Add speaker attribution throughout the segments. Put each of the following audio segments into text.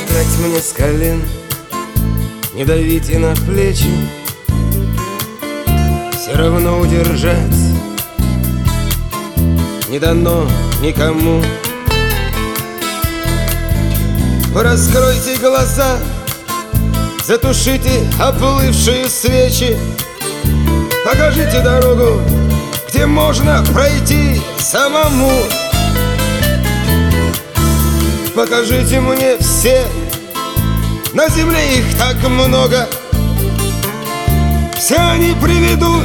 Speaker 1: встать мне с колен, не давите на плечи, все равно удержать не дано никому. Раскройте глаза, затушите оплывшие свечи, покажите дорогу, где можно пройти самому. Покажите мне все, на земле их так много. Все они приведут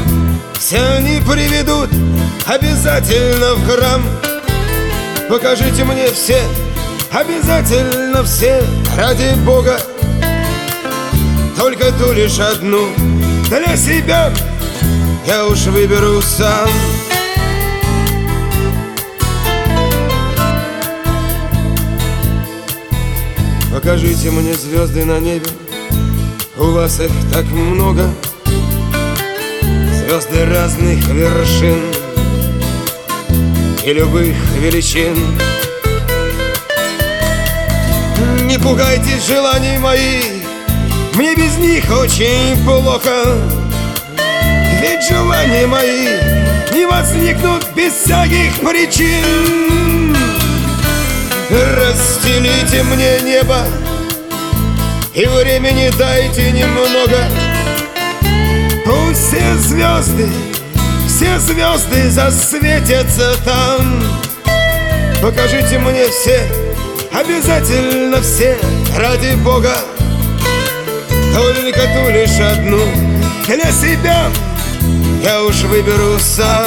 Speaker 1: обязательно в храм. Покажите мне все, обязательно все, ради Бога. Только ту лишь одну для себя я уж выберу сам. Покажите мне звезды на небе, у вас их так много. Звезды разных вершин и любых величин. Не пугайтесь желаний моих, мне без них очень плохо. Ведь желания мои не возникнут без всяких причин. Расстелите мне небо и времени дайте немного. Пусть все звезды засветятся там. Покажите мне все, обязательно все, ради Бога. Только ту лишь одну для себя я уж выберу сам.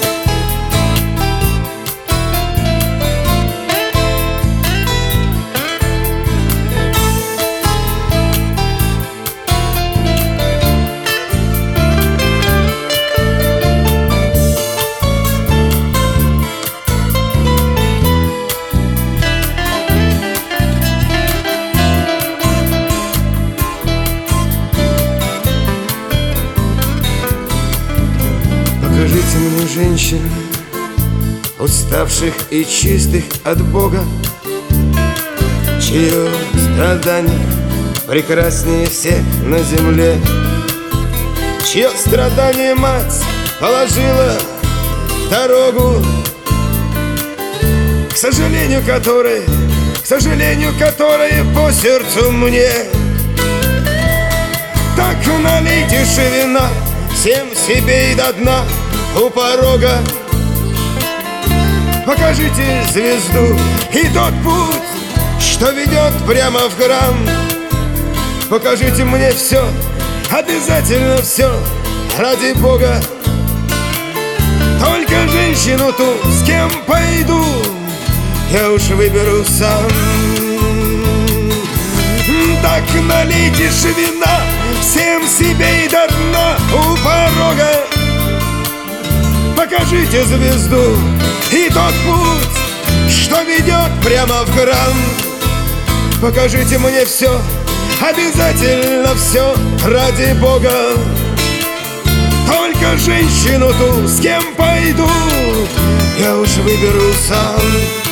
Speaker 1: Покажите мне женщин, уставших и чистых от Бога, чье страдание прекраснее всех на земле, чье страдание мать положила в дорогу, к сожалению которой по сердцу мне. Так налейте же вина всем себе и до дна у порога. Покажите звезду и тот путь, что ведет прямо в храм. Покажите мне все, обязательно все, ради Бога. Только женщину ту, с кем пойду, я уж выберу сам. Так налейте же вина всем себе и до дна у порога. Покажите звезду и тот путь, что ведет прямо в храм. Покажите мне все, обязательно все, ради Бога. Только женщину ту, с кем пойду, я уж выберу сам.